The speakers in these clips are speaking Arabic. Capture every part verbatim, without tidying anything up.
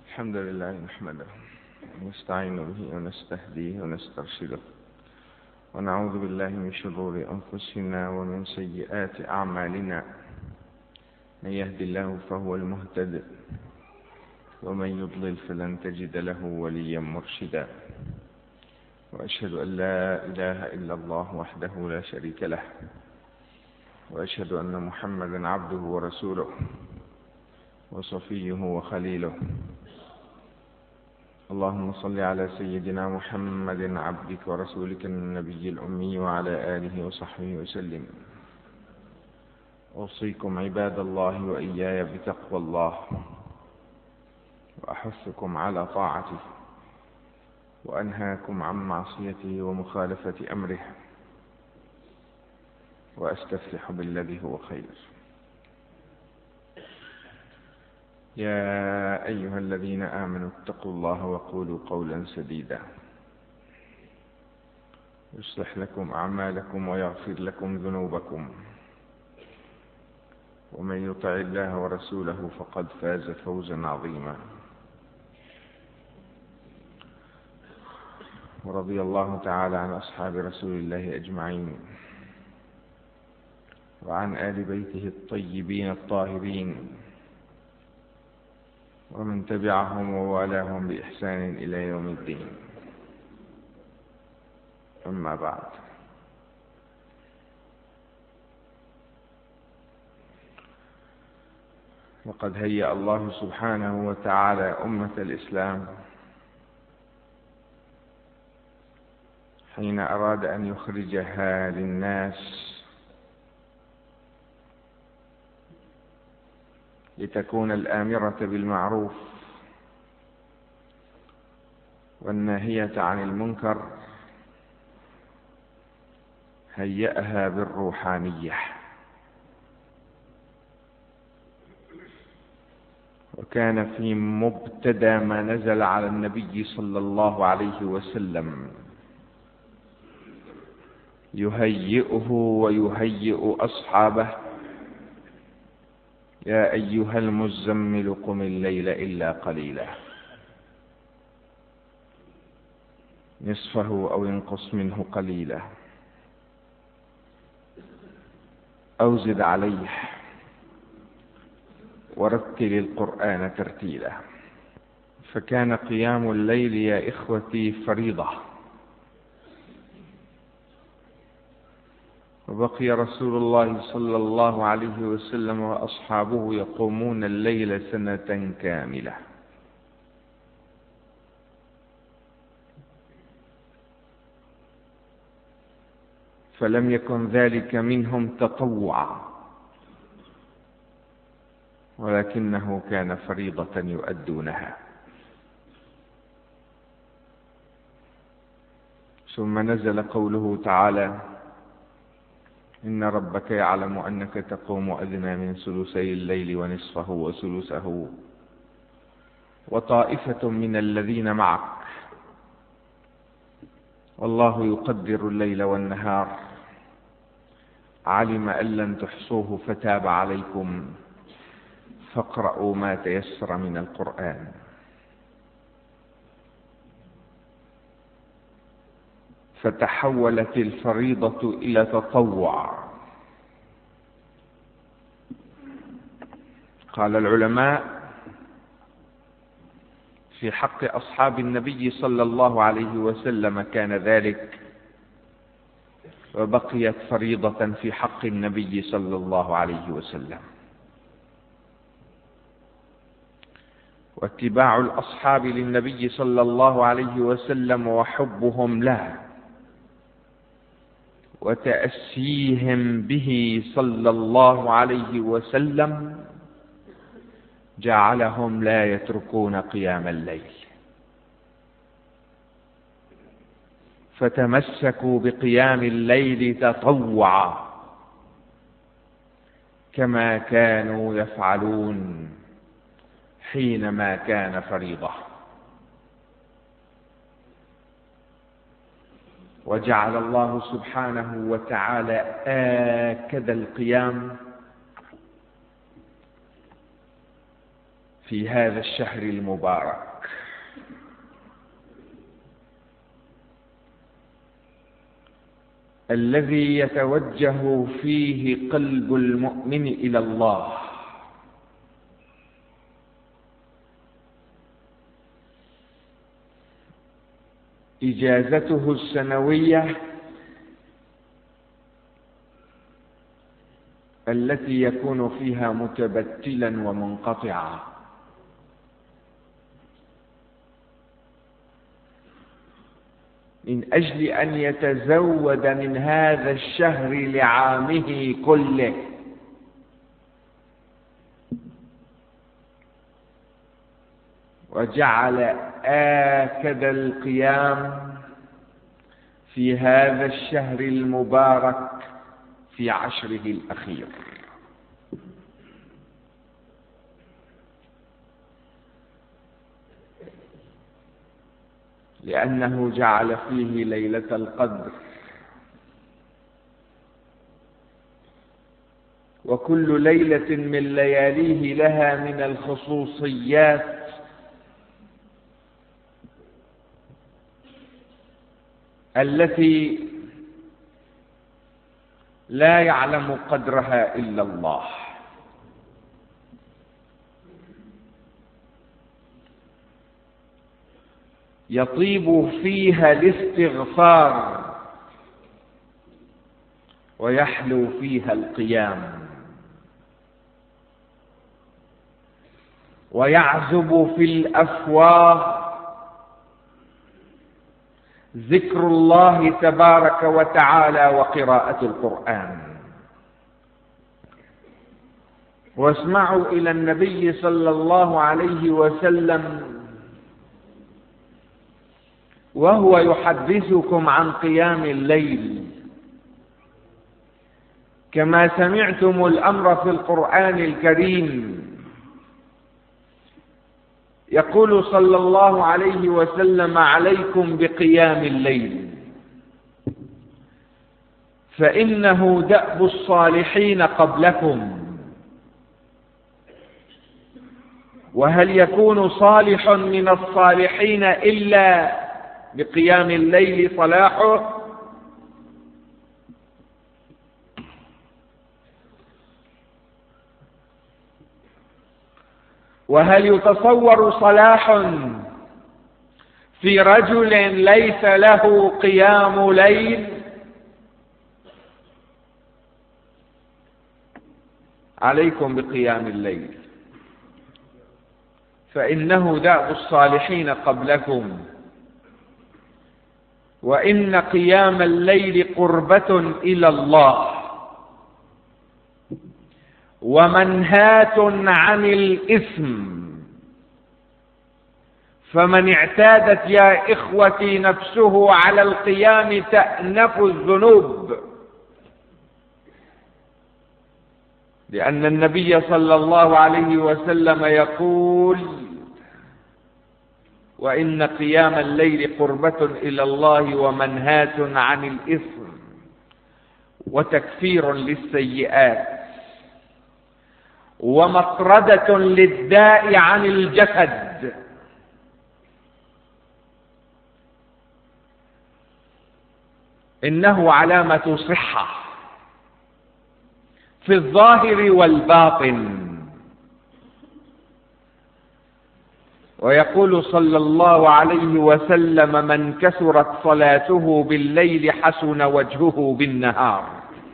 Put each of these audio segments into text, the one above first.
الحمد لله نحمده ونستعين به ونستهديه ونسترشده ونعوذ بالله من شرور أنفسنا ومن سيئات أعمالنا. من يهد الله فهو المهتد ومن يضلل فلن تجد له وليا مرشدا. وأشهد أن لا إله إلا الله وحده لا شريك له، وأشهد أن محمدا عبده ورسوله وصفيه وخليله. اللهم صل على سيدنا محمد عبدك ورسولك النبي الأمي وعلى آله وصحبه وسلم. أوصيكم عباد الله وإياي بتقوى الله، وأحثكم على طاعته، وأنهاكم عن معصيته ومخالفة أمره، وأستفتح بالذي هو خير. يا أيها الذين آمنوا اتقوا الله وقولوا قولا سديدا يصلح لكم أعمالكم ويغفر لكم ذنوبكم، ومن يطع الله ورسوله فقد فاز فوزا عظيما. ورضي الله تعالى عن أصحاب رسول الله أجمعين، وعن آل بيته الطيبين الطاهرين، ومن تبعهم ووالاهم بإحسان إلى يوم الدين. أما بعد، وقد هيأ الله سبحانه وتعالى أمة الإسلام حين أراد أن يخرجها للناس لتكون الآمرة بالمعروف والناهية عن المنكر. هيأها بالروحانية، وكان في مبتدأ ما نزل على النبي صلى الله عليه وسلم يهيئه ويهيئ أصحابه: يا أيها المزمل قم الليل إلا قليلا، نصفه أو انقص منه قليلا أو زد عليه ورتل القرآن ترتيلا. فكان قيام الليل يا إخوتي فريضة، وبقي رسول الله صلى الله عليه وسلم وأصحابه يقومون الليل سنة كاملة. فلم يكن ذلك منهم تطوعا، ولكنه كان فريضة يؤدونها. ثم نزل قوله تعالى: إن ربك يعلم أنك تقوم أدنى من ثلثي الليل ونصفه وثلثه وطائفة من الذين معك والله يقدر الليل والنهار علم أن لن تحصوه فتاب عليكم فاقرؤوا ما تيسر من القرآن. فتحولت الفريضة إلى تطوع. قال العلماء في حق أصحاب النبي صلى الله عليه وسلم كان ذلك، وبقيت فريضة في حق النبي صلى الله عليه وسلم. واتباع الأصحاب للنبي صلى الله عليه وسلم وحبهم له وتأسيهم به صلى الله عليه وسلم جعلهم لا يتركون قيام الليل، فتمسكوا بقيام الليل تطوعا كما كانوا يفعلون حينما كان فريضة. وجعل الله سبحانه وتعالى آكد القيام في هذا الشهر المبارك، الذي يتوجه فيه قلب المؤمن إلى الله، إجازته السنوية التي يكون فيها متبتلا ومنقطعا، من أجل أن يتزود من هذا الشهر لعامه كله. وجعل آكد القيام في هذا الشهر المبارك في عشره الأخير، لأنه جعل فيه ليلة القدر، وكل ليلة من لياليه لها من الخصوصيات التي لا يعلم قدرها إلا الله. يطيب فيها الاستغفار ويحلو فيها القيام، ويعزب في الأفواه ذكر الله تبارك وتعالى وقراءة القرآن. واسمعوا إلى النبي صلى الله عليه وسلم وهو يحدثكم عن قيام الليل، كما سمعتم الأمر في القرآن الكريم. يقول صلى الله عليه وسلم: عليكم بقيام الليل، فإنه دأب الصالحين قبلكم. وهل يكون صالح من الصالحين إلا بقيام الليل صلاحه؟ وهل يتصور صلاح في رجل ليس له قيام ليل؟ عليكم بقيام الليل، فإنه دأب الصالحين قبلكم، وإن قيام الليل قربة إلى الله ومنهاة عن الإثم. فمن اعتادت يا إخوتي نفسه على القيام تأنف الذنوب، لأن النبي صلى الله عليه وسلم يقول: وإن قيام الليل قربة إلى الله ومنهاة عن الإثم وتكفير للسيئات ومطردة للداء عن الجسد. إنه علامة صحة في الظاهر والباطن. ويقول صلى الله عليه وسلم: من كثرت صلاته بالليل حسن وجهه بالنهار.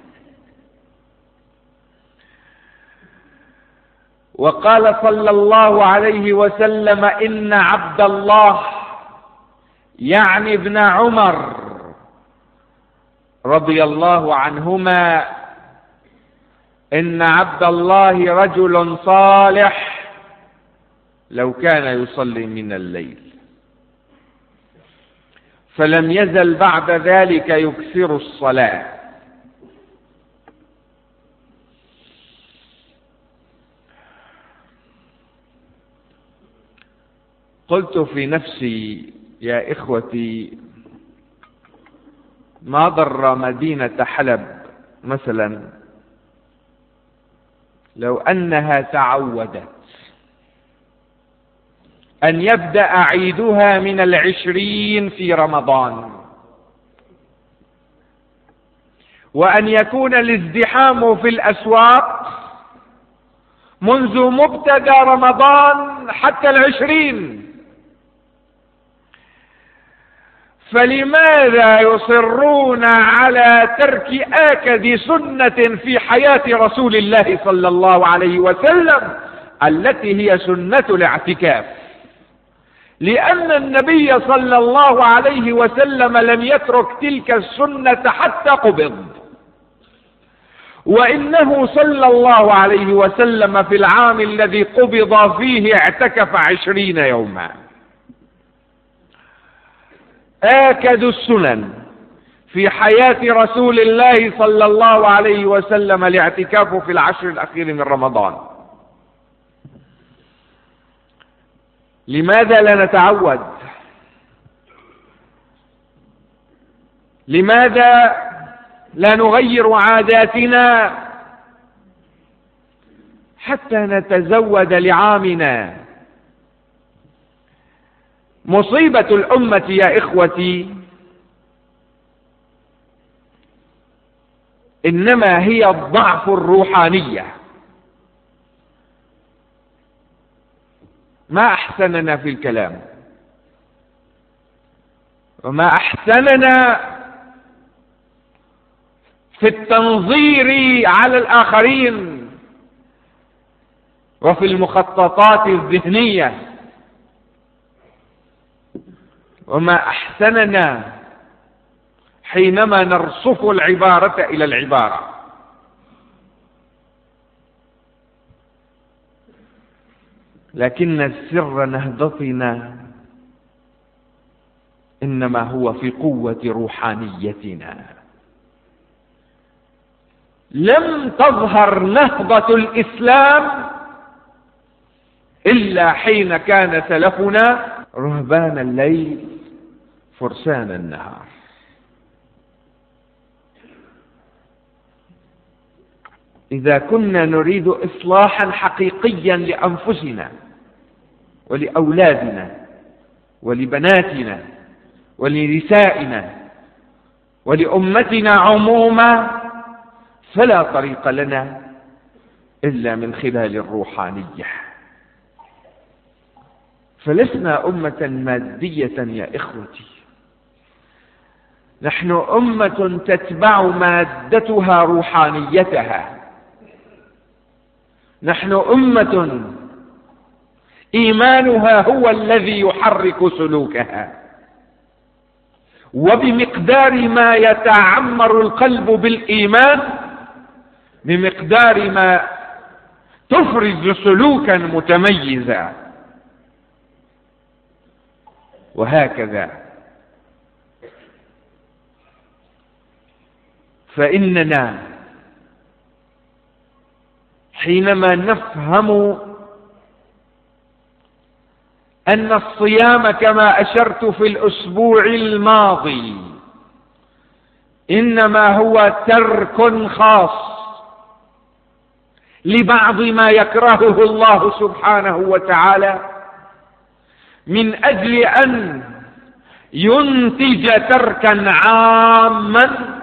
وقال صلى الله عليه وسلم: إن عبد الله، يعني ابن عمر رضي الله عنهما، إن عبد الله رجل صالح لو كان يصلي من الليل، فلم يزل بعد ذلك يكثر الصلاة. قلت في نفسي: يا إخوتي، ما ضر مدينة حلب مثلا لو أنها تعودت أن يبدأ عيدها من العشرين في رمضان، وأن يكون الازدحام في الأسواق منذ مبتدأ رمضان حتى العشرين. فلماذا يصرون على ترك آكد سنة في حياة رسول الله صلى الله عليه وسلم التي هي سنة الاعتكاف؟ لأن النبي صلى الله عليه وسلم لم يترك تلك السنة حتى قبض، وإنه صلى الله عليه وسلم في العام الذي قبض فيه اعتكف عشرين يوما. آكد السنن في حياة رسول الله صلى الله عليه وسلم الاعتكاف في العشر الأخير من رمضان. لماذا لا نتعود؟ لماذا لا نغير عاداتنا حتى نتزود لعامنا؟ مصيبة الأمة يا إخوتي إنما هي الضعف الروحانية. ما أحسننا في الكلام، وما أحسننا في التنظير على الآخرين وفي المخططات الذهنية، وما أحسننا حينما نرصف العبارة إلى العبارة. لكن السر نهضتنا إنما هو في قوة روحانيتنا. لم تظهر نهضة الإسلام إلا حين كان سلفنا رهبان الليل فرسان النهار. إذا كنا نريد إصلاحا حقيقيا لأنفسنا ولأولادنا ولبناتنا ولنسائنا ولأمتنا عموما، فلا طريق لنا إلا من خلال الروحانية. فلسنا أمة مادية يا إخوتي، نحن أمة تتبع مادتها روحانيتها. نحن أمة إيمانها هو الذي يحرك سلوكها، وبمقدار ما يتعمر القلب بالإيمان بمقدار ما تفرز سلوكا متميزا. وهكذا فإننا حينما نفهم أن الصيام كما أشرت في الأسبوع الماضي إنما هو ترك خاص لبعض ما يكرهه الله سبحانه وتعالى من أجل أن ينتج تركا عاما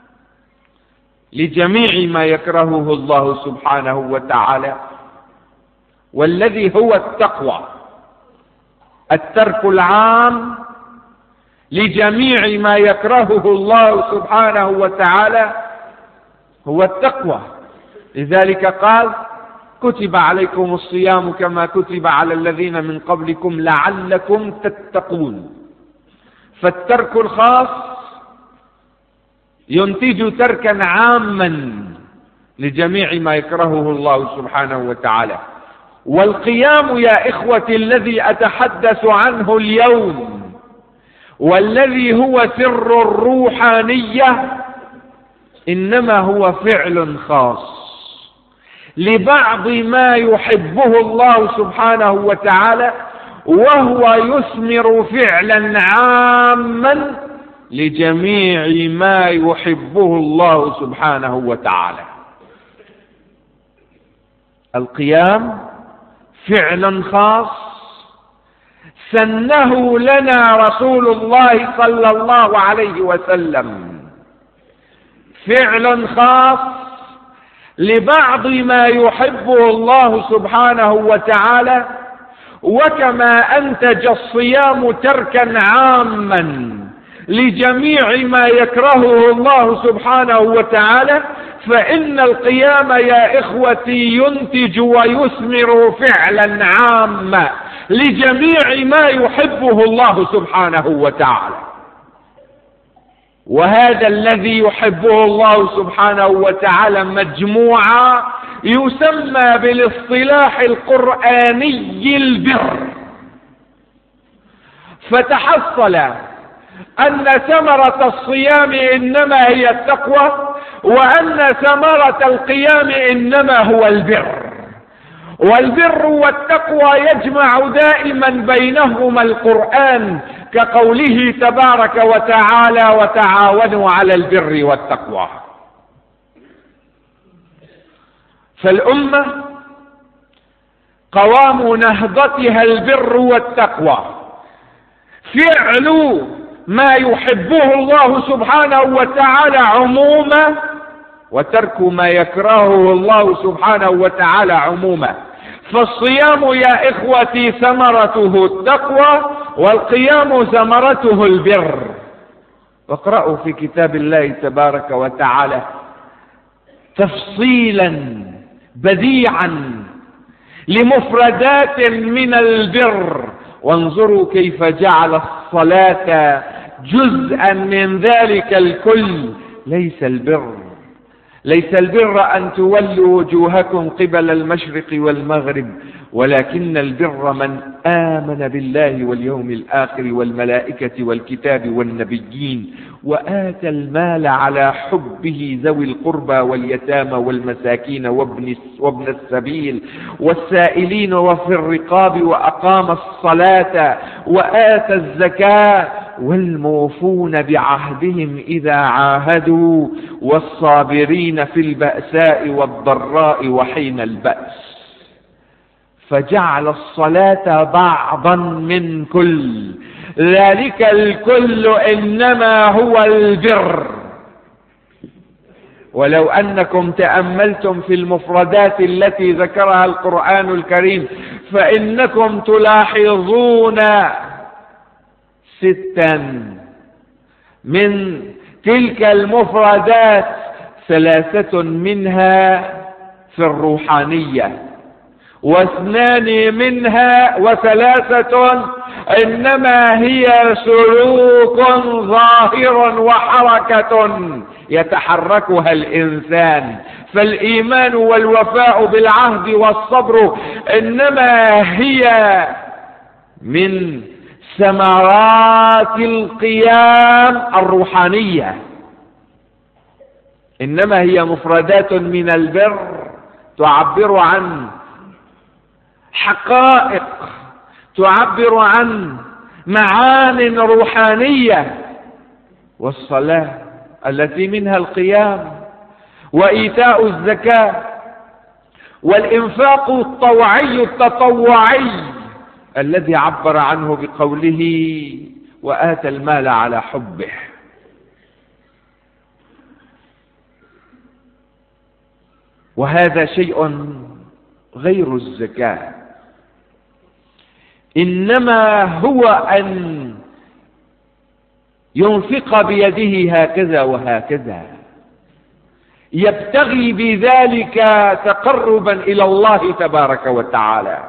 لجميع ما يكرهه الله سبحانه وتعالى، والذي هو التقوى. الترك العام لجميع ما يكرهه الله سبحانه وتعالى هو التقوى. لذلك قال: كتب عليكم الصيام كما كتب على الذين من قبلكم لعلكم تتقون. فالترك الخاص ينتج تركا عاما لجميع ما يكرهه الله سبحانه وتعالى. والقيام يا إخوتي الذي أتحدث عنه اليوم والذي هو سر الروحانية إنما هو فعل خاص لبعض ما يحبه الله سبحانه وتعالى، وهو يثمر فعلا عاما لجميع ما يحبه الله سبحانه وتعالى. القيام فعل خاص سنه لنا رسول الله صلى الله عليه وسلم، فعل خاص لبعض ما يحبه الله سبحانه وتعالى، وكما أنتج الصيام تركا عاما لجميع ما يكرهه الله سبحانه وتعالى، فإن القيام يا إخوتي ينتج ويثمر فعلا عاما لجميع ما يحبه الله سبحانه وتعالى. وهذا الذي يحبه الله سبحانه وتعالى مجموعة يسمى بالاصطلاح القرآني البر. فتحصل أن ثمرة الصيام إنما هي التقوى، وأن ثمرة القيام إنما هو البر. والبر والتقوى يجمع دائما بينهما القرآن، كقوله تبارك وتعالى: وتعاونوا على البر والتقوى. فالأمة قوام نهضتها البر والتقوى، فعل ما يحبه الله سبحانه وتعالى عموما، وترك ما يكرهه الله سبحانه وتعالى عموما. فالصيام يا إخوتي ثمرته التقوى، والقيام ثمرته البر. واقرأوا في كتاب الله تبارك وتعالى تفصيلا بديعا لمفردات من البر، وانظروا كيف جعل الصلاة جزءا من ذلك الكل. ليس البر ليس البر أن تولوا وجوهكم قبل المشرق والمغرب، ولكن البر من آمن بالله واليوم الآخر والملائكة والكتاب والنبيين، وآتى المال على حبه ذوي القربى واليتامى والمساكين وابن, وابن السبيل والسائلين وفي الرقاب، وأقام الصلاة وآتى الزكاة، والموفون بعهدهم إذا عاهدوا، والصابرين في البأساء والضراء وحين البأس. فجعل الصلاة بعضا من كل ذلك الكل إنما هو البر. ولو أنكم تأملتم في المفردات التي ذكرها القرآن الكريم فإنكم تلاحظون ستا من تلك المفردات، ثلاثة منها في الروحانية، واثنان منها وثلاثة إنما هي سلوك ظاهر وحركة يتحركها الإنسان. فالإيمان والوفاء بالعهد والصبر إنما هي من ثمرات القيام الروحانية، إنما هي مفردات من البر تعبر عن حقائق، تعبر عن معان روحانية. والصلاة التي منها القيام، وإيتاء الزكاة، والإنفاق الطوعي التطوعي الذي عبر عنه بقوله وآتى المال على حبه. وهذا شيء غير الزكاة، إنما هو أن ينفق بيده هكذا وهكذا، يبتغي بذلك تقربا إلى الله تبارك وتعالى.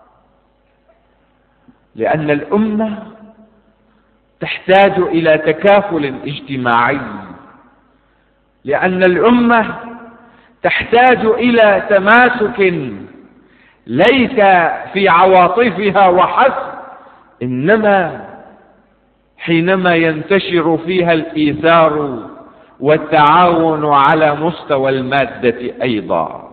لأن الأمة تحتاج إلى تكافل اجتماعي، لأن الأمة تحتاج إلى تماسك ليس في عواطفها وحسب، إنما حينما ينتشر فيها الإيثار والتعاون على مستوى المادة أيضا.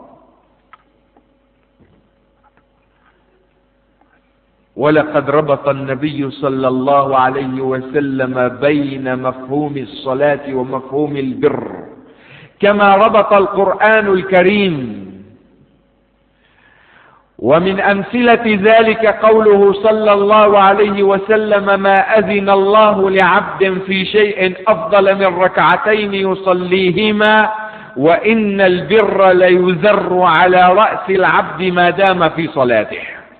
ولقد ربط النبي صلى الله عليه وسلم بين مفهوم الصلاة ومفهوم البر، كما ربط القرآن الكريم. ومن أمثلة ذلك قوله صلى الله عليه وسلم: ما أذن الله لعبد في شيء أفضل من ركعتين يصليهما وإن البر ليذر على رأس العبد ما دام في صلاته.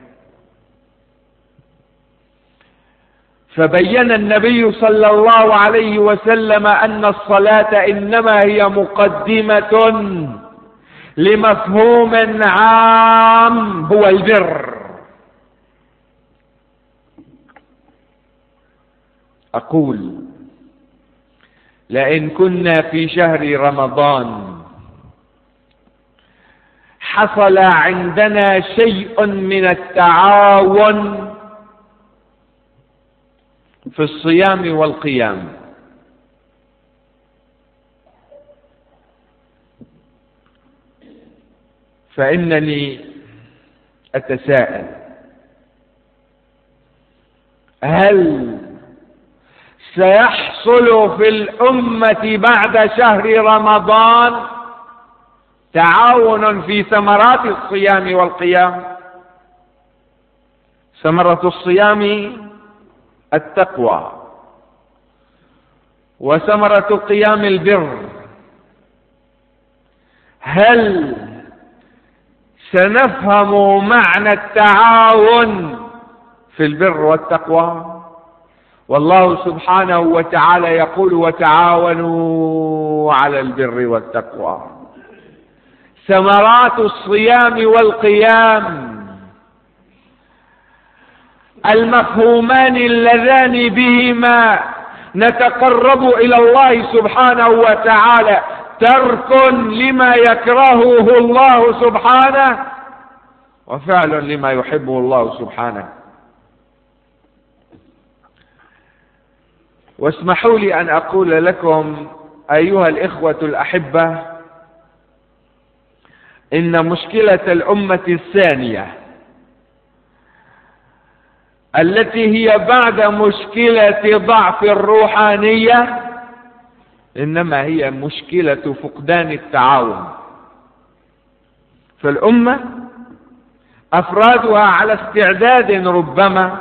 فبين النبي صلى الله عليه وسلم أن الصلاة إنما هي مقدمة لمفهوم عام هو البر. أقول: لئن كنا في شهر رمضان حصل عندنا شيء من التعاون في الصيام والقيام، فإنني أتساءل: هل سيحصل في الأمة بعد شهر رمضان تعاون في ثمرات الصيام والقيام؟ ثمرة الصيام التقوى، وثمرة القيام البر. هل سنفهم معنى التعاون في البر والتقوى؟ والله سبحانه وتعالى يقول: وتعاونوا على البر والتقوى. ثمرات الصيام والقيام المفهومان اللذان بهما نتقرب إلى الله سبحانه وتعالى، ترك لما يكرهه الله سبحانه وفعل لما يحبه الله سبحانه. واسمحوا لي أن أقول لكم أيها الإخوة الأحبة، إن مشكلة الأمة الثانية التي هي بعد مشكلة ضعف الروحانية إنما هي مشكلة فقدان التعاون. فالأمة أفرادها على استعداد ربما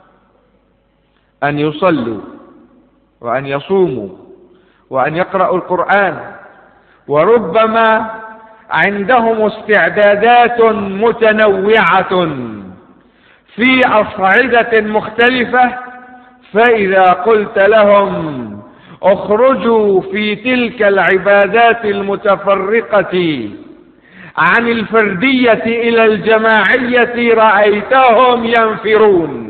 أن يصلوا وأن يصوموا وأن يقرأوا القرآن، وربما عندهم استعدادات متنوعة في أصعدة مختلفة، فإذا قلت لهم اخرجوا في تلك العبادات المتفرقة عن الفردية إلى الجماعية رأيتهم ينفرون.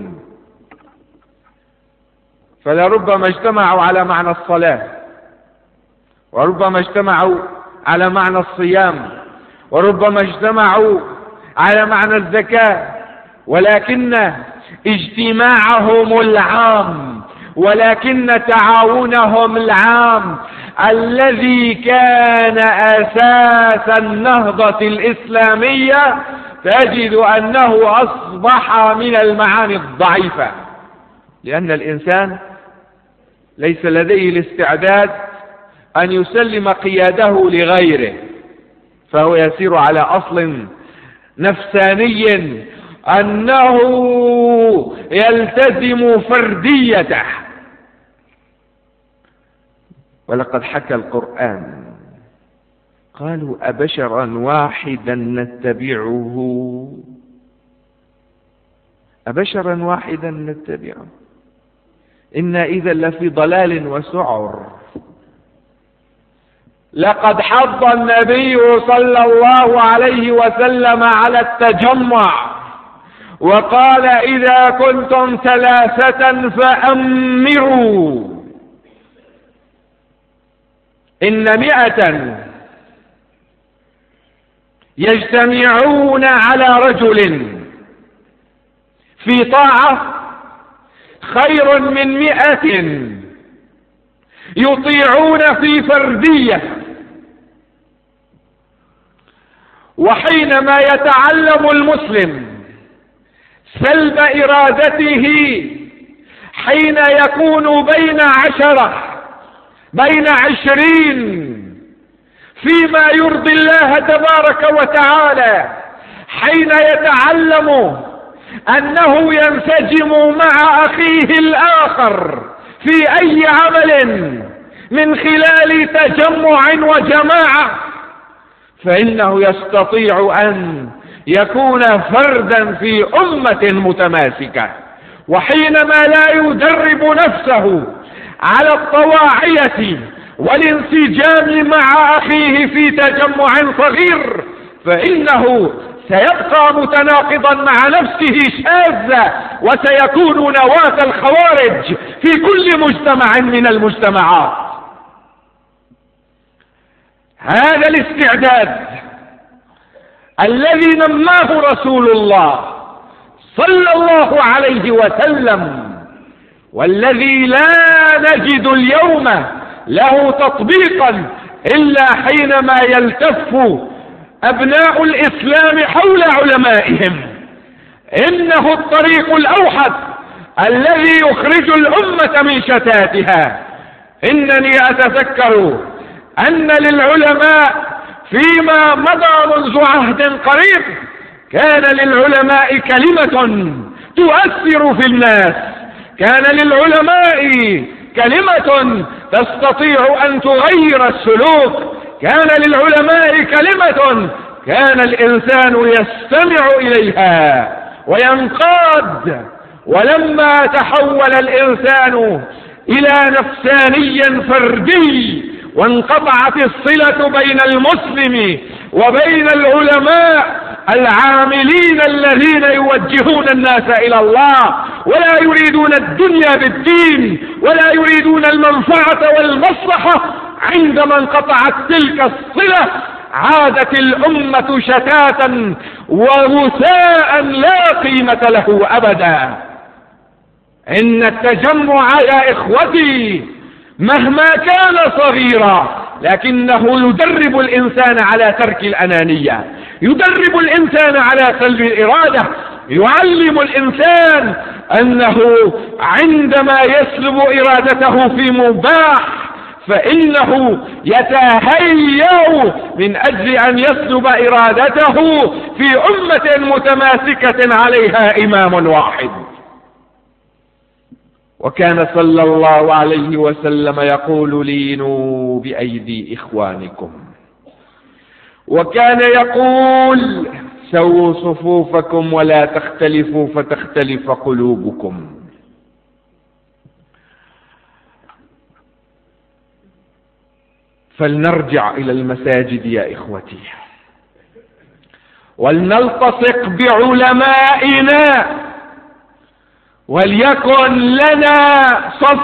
فلربما اجتمعوا على معنى الصلاة، وربما اجتمعوا على معنى الصيام، وربما اجتمعوا على معنى الزكاة، ولكن اجتماعهم العام ولكن تعاونهم العام الذي كان أساس النهضة الإسلامية تجد أنه أصبح من المعاني الضعيفة، لأن الإنسان ليس لديه الاستعداد أن يسلم قياده لغيره، فهو يسير على أصل نفساني أنه يلتزم فرديته. ولقد حكى القرآن قالوا أبشرا واحدا نتبعه أبشرا واحدا نتبعه إنا إذا لفي ضلال وسعر. لقد حض النبي صلى الله عليه وسلم على التجمع وقال إذا كنتم ثلاثة فأمروا، إن مئة يجتمعون على رجل في طاعة خير من مئة يطيعون في فردية. وحينما يتعلم المسلم سلب إرادته حين يكون بين عشرة بين عشرين فيما يرضي الله تبارك وتعالى، حين يتعلم أنه ينسجم مع أخيه الآخر في أي عمل من خلال تجمع وجماعة، فإنه يستطيع أن يكون فردا في أمة متماسكة. وحينما لا يدرب نفسه على الطواعية والانسجام مع أخيه في تجمع صغير، فإنه سيبقى متناقضا مع نفسه شاذا، وسيكون نواة الخوارج في كل مجتمع من المجتمعات. هذا الاستعداد الذي نماه رسول الله صلى الله عليه وسلم، والذي لا نجد اليوم له تطبيقا إلا حينما يلتف أبناء الإسلام حول علمائهم، إنه الطريق الأوحد الذي يخرج الأمة من شتاتها. إنني أتذكر أن للعلماء فيما مضى منذ عهد قريب كان للعلماء كلمة تؤثر في الناس، كان للعلماء كلمة تستطيع أن تغير السلوك، كان للعلماء كلمة كان الإنسان يستمع إليها وينقاد. ولما تحول الإنسان إلى نفساني فردي وانقطعت الصلة بين المسلم وبين العلماء العاملين الذين يوجهون الناس إلى الله ولا يريدون الدنيا بالدين ولا يريدون المنفعة والمصلحة، عندما انقطعت تلك الصلة عادت الأمة شتاتا وغثاء لا قيمة له أبدا. إن التجمع يا إخوتي مهما كان صغيرا لكنه يدرب الإنسان على ترك الأنانية، يدرب الإنسان على سلب الإرادة، يعلم الإنسان أنه عندما يسلب إرادته في مباح فإنه يتهيأ من أجل أن يسلب إرادته في أمة متماسكة عليها إمام واحد. وكان صلى الله عليه وسلم يقول: لينوا بأيدي إخوانكم. وكان يقول: سووا صفوفكم ولا تختلفوا فتختلف قلوبكم. فلنرجع إلى المساجد يا إخوتي، ولنلتصق بعلمائنا، وليكن لنا صف.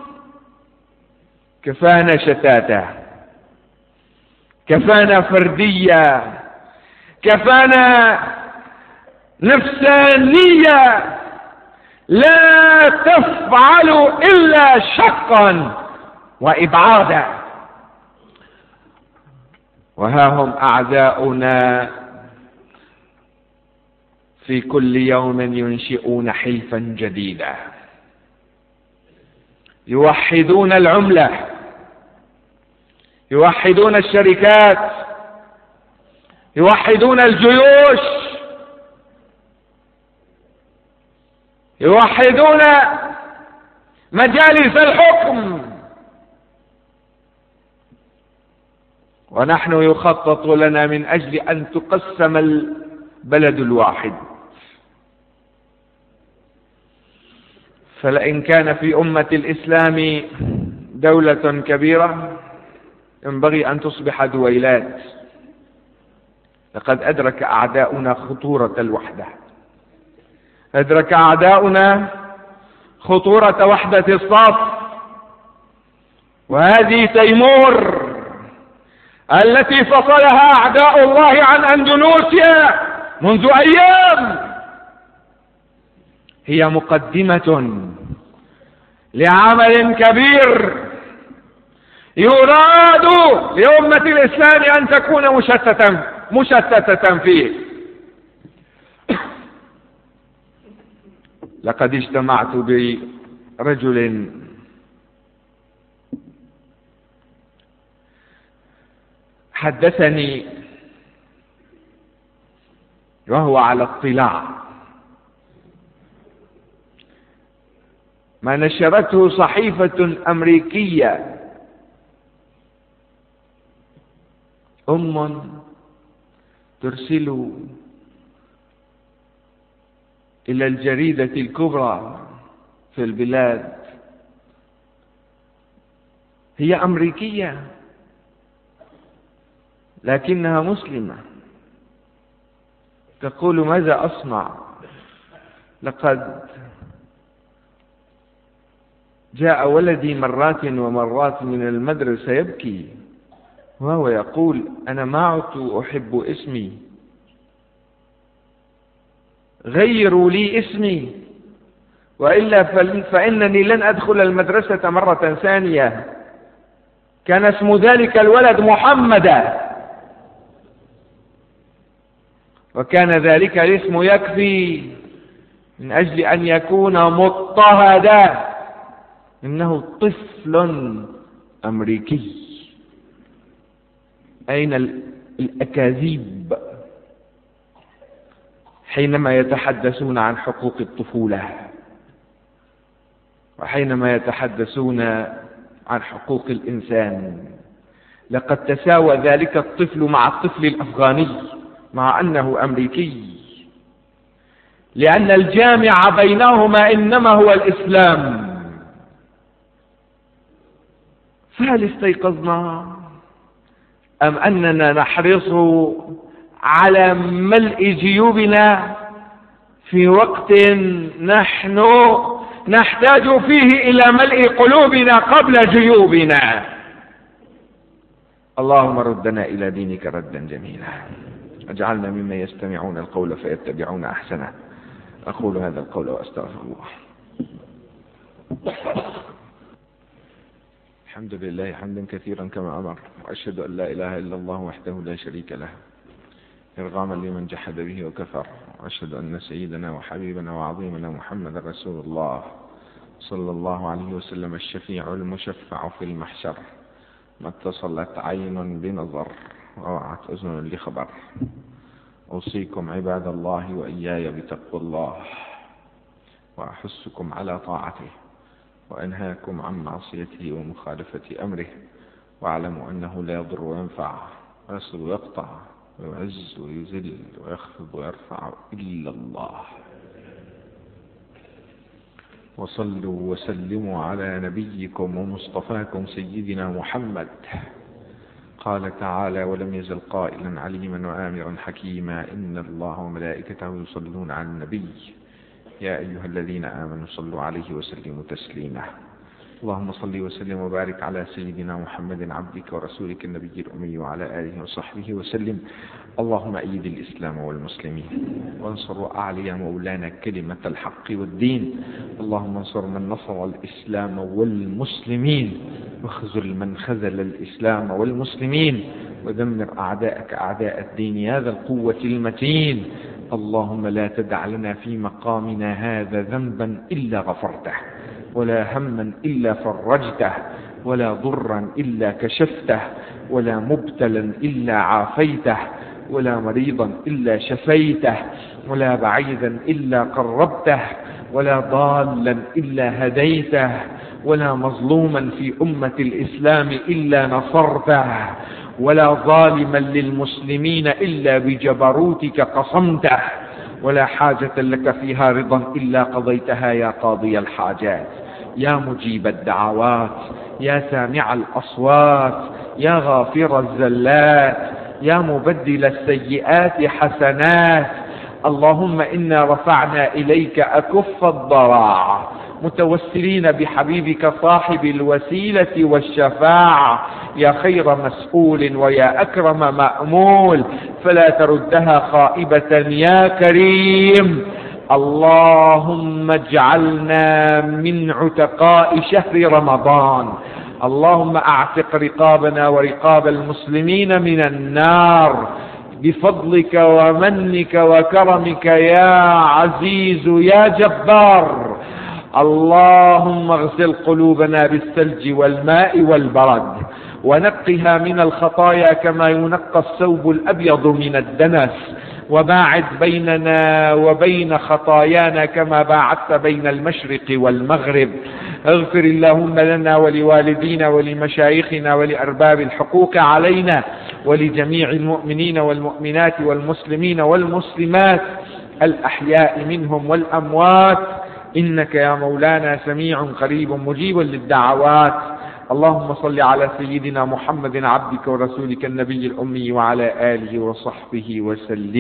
كفانا شتاتا، كفانا فردية، كفانا نفسانية لا تفعل إلا شقا وإبعادا. وها هم أعداؤنا في كل يوم ينشئون حلفا جديدا، يوحدون العملة، يوحدون الشركات، يوحدون الجيوش، يوحدون مجالس الحكم، ونحن يخطط لنا من أجل أن تقسم البلد الواحد. فلئن كان في أمة الإسلام دولة كبيرة ينبغي أن تصبح دويلات. لقد أدرك أعداؤنا خطورة الوحدة، أدرك أعداؤنا خطورة وحدة الصف. وهذه تيمور التي فصلها أعداء الله عن أندونيسيا منذ أيام هي مقدمة لعمل كبير يراد لأمة الإسلام أن تكون مشتتة مشتتة فيه. لقد اجتمعت برجل حدثني وهو على اطلاع. ما نشرته صحيفة أمريكية، أم ترسل إلى الجريدة الكبرى في البلاد، هي أمريكية لكنها مسلمة، تقول: ماذا أصنع؟ لقد جاء ولدي مرات ومرات من المدرسة يبكي وهو يقول: أنا ما عدت أحب اسمي، غيروا لي اسمي وإلا فإنني لن أدخل المدرسة مرة ثانية. كان اسم ذلك الولد محمدا، وكان ذلك الاسم يكفي من أجل أن يكون مضطهدا، إنه طفل أمريكي. أين الأكاذيب حينما يتحدثون عن حقوق الطفولة، وحينما يتحدثون عن حقوق الإنسان؟ لقد تساوى ذلك الطفل مع الطفل الأفغاني مع أنه أمريكي، لأن الجامع بينهما إنما هو الإسلام. فهل استيقظنا أم أننا نحرص على ملء جيوبنا في وقت نحن نحتاج فيه إلى ملء قلوبنا قبل جيوبنا؟ اللهم ردنا إلى دينك ردا جميلا، اجعلنا ممن يستمعون القول فيتبعون أحسنه. أقول هذا القول وأستغفر الله. الحمد لله حمدا كثيرا كما أمر، وأشهد أن لا إله إلا الله وحده لا شريك له إرغاما لمن جحد به وكفر، وأشهد أن سيدنا وحبيبنا وعظيمنا محمد رسول الله صلى الله عليه وسلم الشفيع المشفع في المحشر، ما اتصلت عين بنظر ووعت أذن لخبر. أوصيكم عباد الله وإياي بتقوى الله، وأحثكم على طاعته، وأنهاكم عن معصيته ومخالفة أمره، واعلموا أنه لا يضر وينفع ويصل ويقطع ويعز ويذل ويخفض ويرفع إلا الله. وصلوا وسلموا على نبيكم ومصطفاكم سيدنا محمد. قال تعالى: ولم يزل قائلا عليما وآمرا حكيما، إن الله وملائكته يصلون على النبي يا أيها الذين آمنوا صلوا عليه وسلموا تسليما. اللهم صل وسلم وبارك على سيدنا محمد عبدك ورسولك النبي الأمي وعلى آله وصحبه وسلم. اللهم أيد الإسلام والمسلمين، وانصر وأعلي مولانا كلمة الحق والدين. اللهم انصر من نصر الإسلام والمسلمين، واخذل من خذل الإسلام والمسلمين، ودمر أعداءك أعداء الدين يا ذا القوة المتين. اللهم لا تدع لنا في مقامنا هذا ذنبا إلا غفرته، ولا هما إلا فرجته، ولا ضرا إلا كشفته، ولا مبتلا إلا عافيته، ولا مريضا إلا شفيته، ولا بعيدا إلا قربته، ولا ضالا إلا هديته، ولا مظلوما في أمة الإسلام إلا نصرته، ولا ظالما للمسلمين إلا بجبروتك قصمته، ولا حاجة لك فيها رضا إلا قضيتها يا قاضي الحاجات، يا مجيب الدعوات، يا سامع الأصوات، يا غافر الزلات، يا مبدل السيئات حسنات. اللهم إنا رفعنا إليك أكف الضراع متوسلين بحبيبك صاحب الوسيلة والشفاعة، يا خير مسؤول ويا أكرم مأمول، فلا تردها خائبة يا كريم. اللهم اجعلنا من عتقاء شهر رمضان. اللهم اعتق رقابنا ورقاب المسلمين من النار بفضلك ومنك وكرمك يا عزيز يا جبار. اللهم اغسل قلوبنا بالثلج والماء والبرد، ونقها من الخطايا كما ينقى الثوب الأبيض من الدنس، وباعد بيننا وبين خطايانا كما باعدت بين المشرق والمغرب. اغفر اللهم لنا ولوالدينا ولمشايخنا ولأرباب الحقوق علينا ولجميع المؤمنين والمؤمنات والمسلمين والمسلمات الأحياء منهم والأموات، إنك يا مولانا سميع قريب مجيب للدعوات. اللهم صل على سيدنا محمد عبدك ورسولك النبي الأمي وعلى آله وصحبه وسلم.